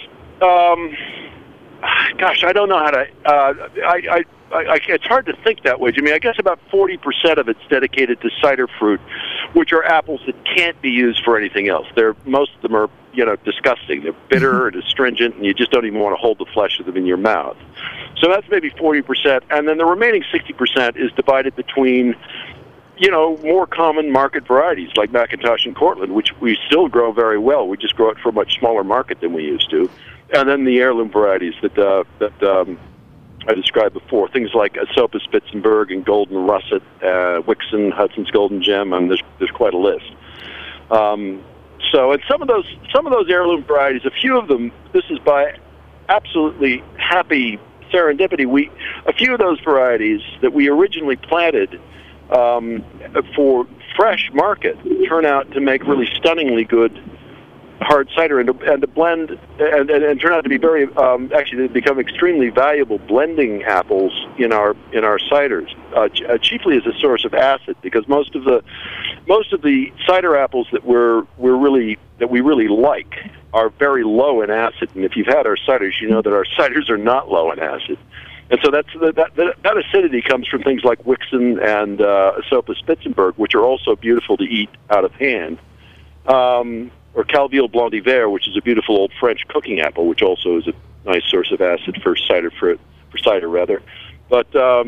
Gosh, I don't know how to. It's hard to think that way, Jimmy. I guess about 40% of it's dedicated to cider fruit, which are apples that can't be used for anything else. Most of them are, disgusting. They're bitter and astringent, and you just don't even want to hold the flesh of them in your mouth. So that's maybe 40%, and then the remaining 60% is divided between, more common market varieties like McIntosh and Cortland, which we still grow very well. We just grow it for a much smaller market than we used to, and then the heirloom varieties that I described before, things like Asopa Spitzenberg and Golden Russet, Wixon, Hudson's Golden Gem, and there's quite a list. And some of those heirloom varieties, a few of them, this is by absolutely happy serendipity. A few of those varieties that we originally planted for fresh market turn out to make really stunningly good hard cider and to blend and turn out to be very actually they become extremely valuable blending apples in our ciders, chiefly as a source of acid, because most of the cider apples that we really like are very low in acid, and if you've had our ciders, you know that our ciders are not low in acid. And so that acidity comes from things like Wixon and Asopa Spitzenberg, which are also beautiful to eat out of hand. Or Calville Blanc d'Hiver, which is a beautiful old French cooking apple, which also is a nice source of acid for cider. But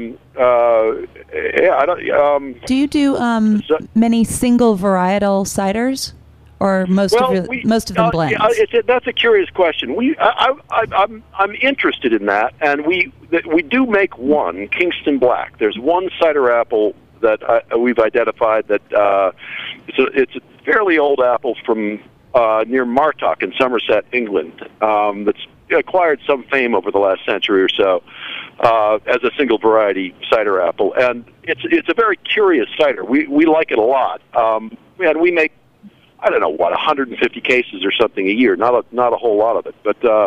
I don't. Do you do many single varietal ciders, or most of them blends? That's a curious question. I'm interested in that, and we do make one Kingston Black. There's one cider apple that we've identified that it's a fairly old apple from near Martock in Somerset, England, that's acquired some fame over the last century or so as a single variety cider apple, and it's a very curious cider. We like it a lot, and we make 150 cases or something a year. Not a whole lot of it,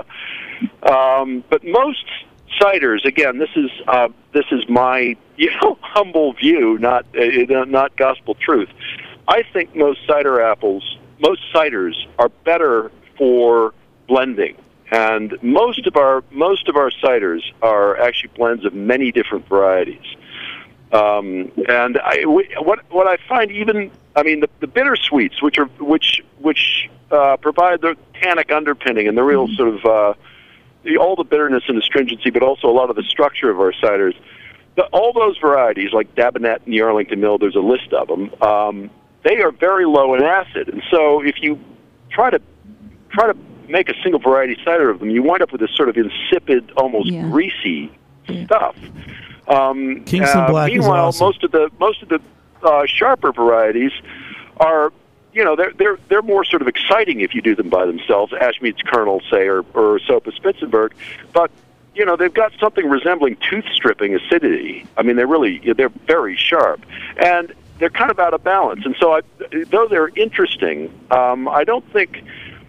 but most ciders, again, this is my humble view, not gospel truth. I think most ciders are better for blending, and most of our ciders are actually blends of many different varieties. And what I find, the bitter sweets, which provide the tannic underpinning and the real sort of all the bitterness and astringency, but also a lot of the structure of our ciders. All those varieties, like Dabinett and the Arlington Mill, there's a list of them. They are very low in acid, and so if you try to make a single variety cider of them, you wind up with this sort of insipid, almost greasy stuff. Kingston Black meanwhile, is awesome. most of the sharper varieties are, they're more sort of exciting if you do them by themselves. Ashmead's Colonel, say, or Sopa Spitzenberg, but they've got something resembling tooth stripping acidity. I mean, they're very sharp, and they're kind of out of balance. And so, though they're interesting, I don't think.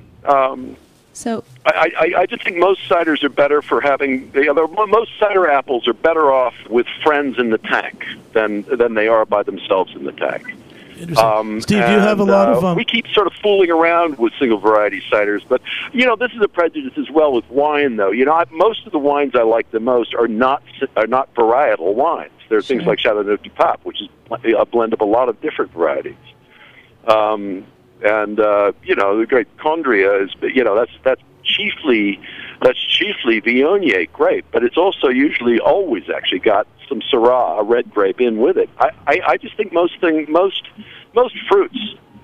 I just think most ciders are better for having most cider apples are better off with friends in the tank than they are by themselves in the tank. Steve, do you have a lot of? We keep sort of fooling around with single variety ciders, but this is a prejudice as well with wine, though. Most of the wines I like the most are not varietal wines. There are things like Châteauneuf du Pape, which is a blend of a lot of different varieties. The great Condria is, that's chiefly Viognier grape, but it's also usually always actually got some Syrah, a red grape, in with it. I just think most fruits,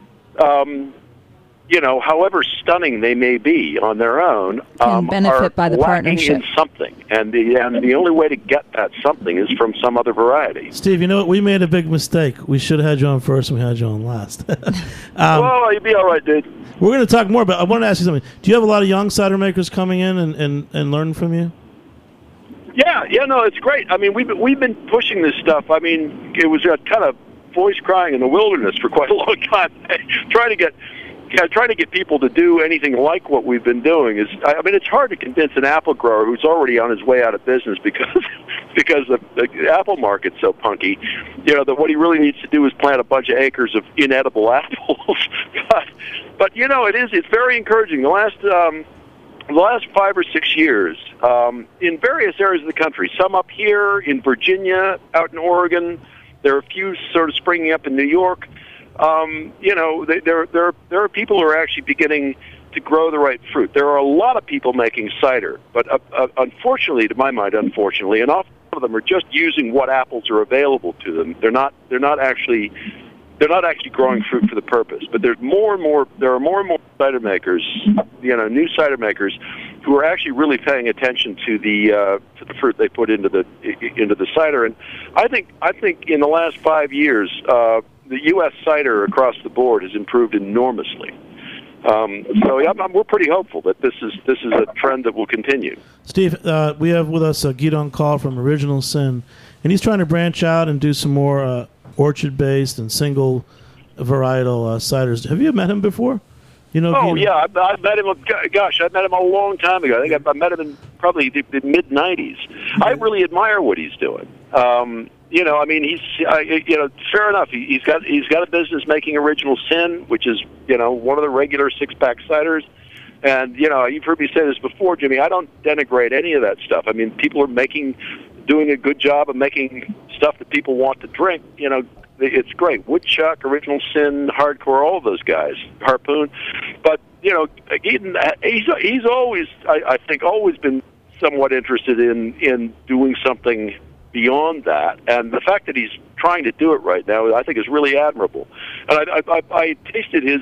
however stunning they may be on their own, can benefit are by the lacking partnership in something, and the only way to get that something is from some other variety. Steve, you know what? We made a big mistake. We should have had you on first, and we had you on last. Well, you'd be all right, dude. We're going to talk more, but I want to ask you something. Do you have a lot of young cider makers coming in and learning from you? Yeah, no, it's great. I mean, we've been pushing this stuff. I mean, it was a kind of voice crying in the wilderness for quite a long time, trying to get people to do anything like what we've been doing. It's hard to convince an apple grower who's already on his way out of business because the apple market's so punky, that what he really needs to do is plant a bunch of acres of inedible apples. but it's very encouraging. The last 5 or 6 years, in various areas of the country, some up here in Virginia, out in Oregon, there are a few sort of springing up in New York. There are people who are actually beginning to grow the right fruit. There are a lot of people making cider, but unfortunately, to my mind, and often of them are just using what apples are available to them. They're not actually growing fruit for the purpose. But there are more and more cider makers, new cider makers, who are actually really paying attention to the fruit they put into the cider. And I think in the last 5 years, the U.S. cider across the board has improved enormously. We're pretty hopeful that this is a trend that will continue. Steve, we have with us Guidon Call from Original Sin, and he's trying to branch out and do some more orchard-based and single varietal ciders. Have you met him before? Oh, yeah, I met him. Gosh, I met him a long time ago. I think I met him in probably the mid-'90s. I really admire what he's doing. He's fair enough. He's got a business making Original Sin, which is one of the regular 6-pack ciders. And you've heard me say this before, Jimmy. I don't denigrate any of that stuff. I mean, people are doing a good job of making stuff that people want to drink. It's great. Woodchuck, Original Sin, Hardcore, all of those guys, Harpoon. But Eden, he's always, I think, always been somewhat interested in doing something beyond that, and the fact that he's trying to do it right now, I think, is really admirable. And I tasted his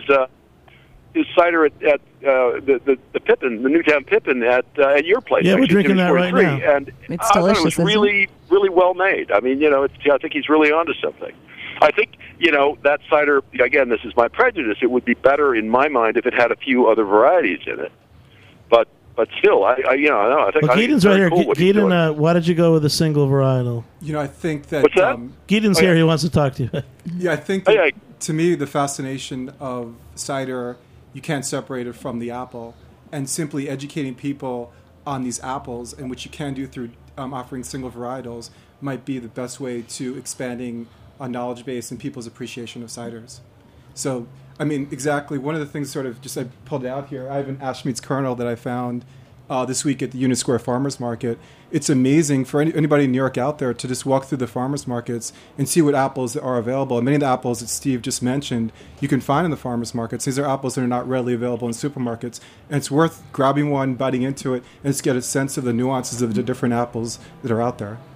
cider at the Pippin, the Newtown Pippin at your place. Yeah, we're drinking that right now, and it's delicious. It was really, really well made. I mean, I think he's really onto something. I think that cider. Again, this is my prejudice. It would be better in my mind if it had a few other varieties in it, but still, I think. Well, Gideon's right here. Gideon, why did you go with a single varietal? I think that. What's that? Gideon's here. He wants to talk to you. Yeah, I think that, to me, the fascination of cider, you can't separate it from the apple, and simply educating people on these apples, and which you can do through offering single varietals, might be the best way to expanding a knowledge base and people's appreciation of ciders. So, exactly. One of the things I pulled out here, I have an Ashmead's Colonel that I found this week at the Union Square Farmers Market. It's amazing for anybody in New York out there to just walk through the farmers markets and see what apples are available. And many of the apples that Steve just mentioned, you can find in the farmers markets. These are apples that are not readily available in supermarkets. And it's worth grabbing one, biting into it, and just get a sense of the nuances of the different apples that are out there.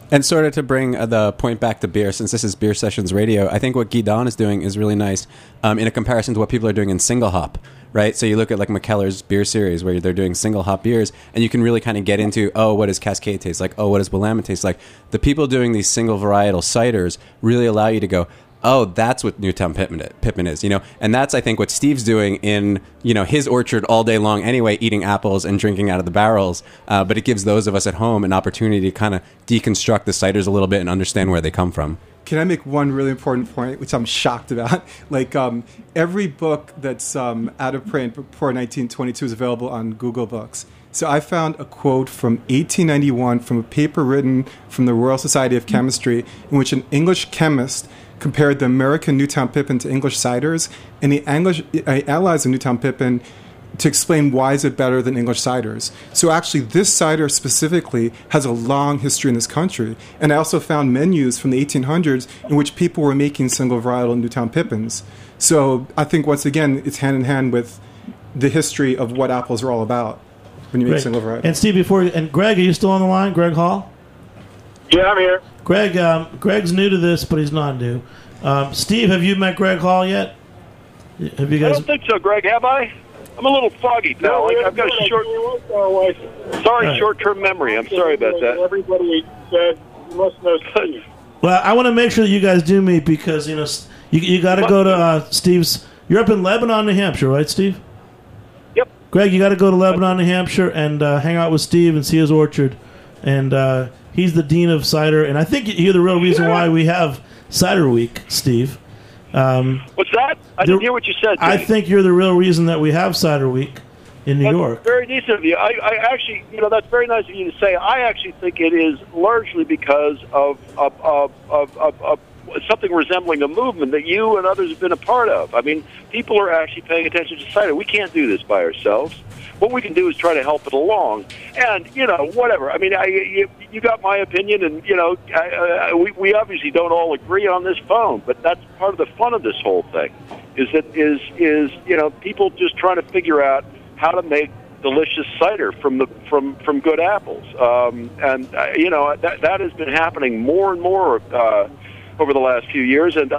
And sort of to bring the point back to beer, since this is Beer Sessions Radio, I think what Guy Don is doing is really nice in a comparison to what people are doing in single hop, right? So you look at like McKellar's beer series where they're doing single hop beers, and you can really kind of get into, what does Cascade taste like? What does Willamette taste like? The people doing these single varietal ciders really allow you to go, that's what Newtown Pippin is, and that's, I think, what Steve's doing in, his orchard all day long anyway, eating apples and drinking out of the barrels. But it gives those of us at home an opportunity to kind of deconstruct the ciders a little bit and understand where they come from. Can I make one really important point, which I'm shocked about? Like, every book that's out of print before 1922 is available on Google Books. So I found a quote from 1891 from a paper written from the Royal Society of Chemistry in which an English chemist compared the American Newtown Pippin to English ciders, and he analyzed the Newtown Pippin to explain why is it better than English ciders. So actually, this cider specifically has a long history in this country. And I also found menus from the 1800s in which people were making single varietal Newtown Pippins. So I think, once again, it's hand in hand with the history of what apples are all about when you make single varietal. And Steve, and Greg, are you still on the line? Greg Hall? Yeah, I'm here. Greg's new to this, but he's not new. Steve, have you met Greg Hall yet? Have you guys? I don't think so, Greg. Have I? I'm a little foggy, pal. I've got a short-term memory. I'm sorry about that. Everybody said you must know Steve. Well, I want to make sure that you guys do meet because you got to go to Steve's. You're up in Lebanon, New Hampshire, right, Steve? Yep. Greg, you got to go to Lebanon, New Hampshire, and hang out with Steve and see his orchard. And he's the dean of cider, and I think you're the real reason why we have Cider Week, Steve. What's that? I didn't hear what you said. I think you're the real reason that we have Cider Week in New York. Very nice of you. I actually, that's very nice of you to say. I actually think it is largely because of something resembling a movement that you and others have been a part of. I mean, people are actually paying attention to cider. We can't do this by ourselves. What we can do is try to help it along. And, whatever. I mean, you got my opinion, and, we obviously don't all agree on this phone, but that's part of the fun of this whole thing, is people just trying to figure out how to make delicious cider from good apples. That has been happening more and more over the last few years, and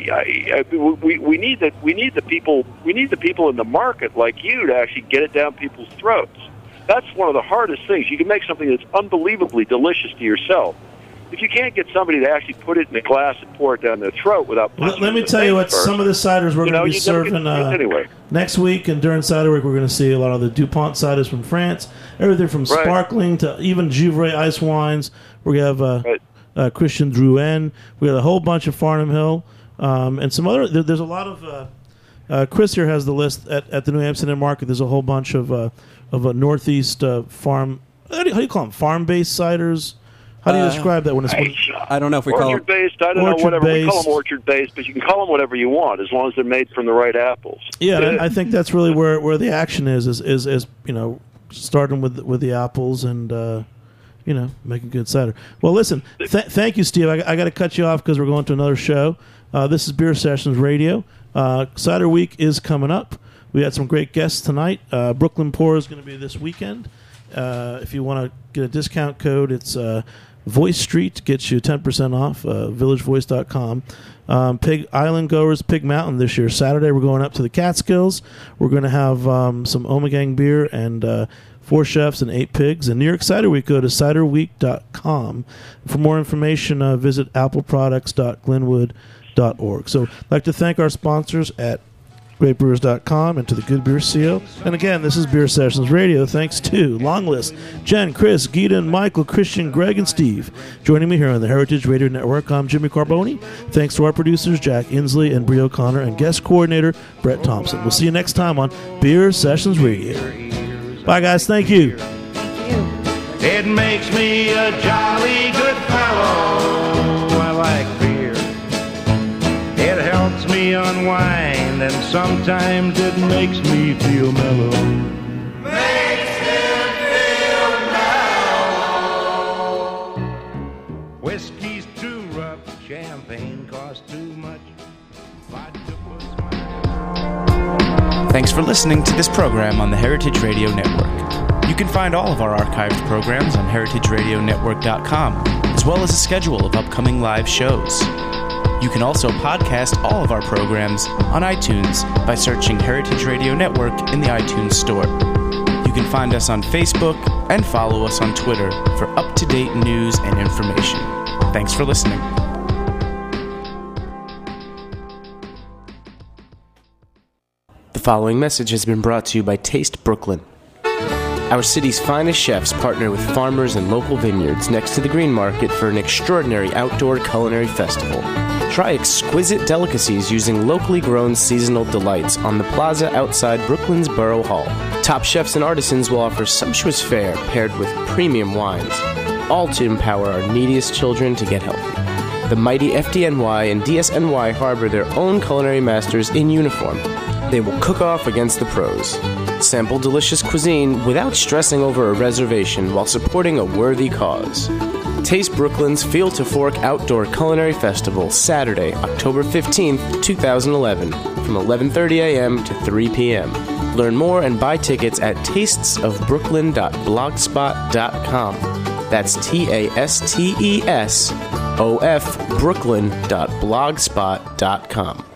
we need the people in the market like you to actually get it down people's throats. That's one of the hardest things. You can make something that's unbelievably delicious to yourself. If you can't get somebody to actually put it in a glass and pour it down their throat without let me tell you what some of the ciders we're going to be serving anyway. Next week, and during Cider Week, we're going to see a lot of the DuPont ciders from France, everything from sparkling to even Gevrey ice wines. We're going to have Christian Drouin. We got a whole bunch of Farnham Hill, and some other. There's a lot of. Chris here has the list at the New Amsterdam Market. There's a whole bunch of a Northeast farm. How do you call them? Farm-based ciders. How do you describe that? I don't know if we call them orchard-based. I don't know, whatever we call them, orchard-based. But you can call them whatever you want as long as they're made from the right apples. Yeah, I think that's really where the action is starting with the apples and. Making good cider. Well, listen, thank you, Steve. I got to cut you off because we're going to another show. This is Beer Sessions Radio. Cider Week is coming up. We had some great guests tonight. Brooklyn Pour is going to be this weekend. If you want to get a discount code, it's Voice Street. Gets you 10% off, villagevoice.com. Pig Island Goers, Pig Mountain this year. Saturday, we're going up to the Catskills. We're going to have some Omegang beer and 4 chefs and 8 pigs. And New York Cider Week, go to ciderweek.com. For more information, visit appleproducts.glenwood.org. So I'd like to thank our sponsors at greatbrewers.com and to the Good Beer Seal. And again, this is Beer Sessions Radio. Thanks to Long List, Jen, Chris, Gita, and Michael, Christian, Greg, and Steve. Joining me here on the Heritage Radio Network, I'm Jimmy Carboni. Thanks to our producers, Jack Inslee and Brie O'Connor, and guest coordinator, Brett Thompson. We'll see you next time on Beer Sessions Radio. Bye, guys. Thank you. It makes me a jolly good fellow. I like beer. It helps me unwind, and sometimes it makes me feel mellow. Makes him feel mellow. Whiskey's too rough, champagne costs too much. Thanks for listening to this program on the Heritage Radio Network. You can find all of our archived programs on heritageradionetwork.com, as well as a schedule of upcoming live shows. You can also podcast all of our programs on iTunes by searching Heritage Radio Network in the iTunes Store. You can find us on Facebook and follow us on Twitter for up-to-date news and information. Thanks for listening. The following message has been brought to you by Taste Brooklyn. Our city's finest chefs partner with farmers and local vineyards next to the Green Market for an extraordinary outdoor culinary festival. Try exquisite delicacies using locally grown seasonal delights on the plaza outside Brooklyn's Borough Hall. Top chefs and artisans will offer sumptuous fare paired with premium wines, all to empower our neediest children to get healthy. The mighty FDNY and DSNY harbor their own culinary masters in uniform. They will cook off against the pros. Sample delicious cuisine without stressing over a reservation while supporting a worthy cause. Taste Brooklyn's Field to Fork Outdoor Culinary Festival, Saturday, October 15th, 2011, from 11:30 a.m. to 3 p.m. Learn more and buy tickets at tastesofbrooklyn.blogspot.com. That's TASTESOF Brooklyn.blogspot.com.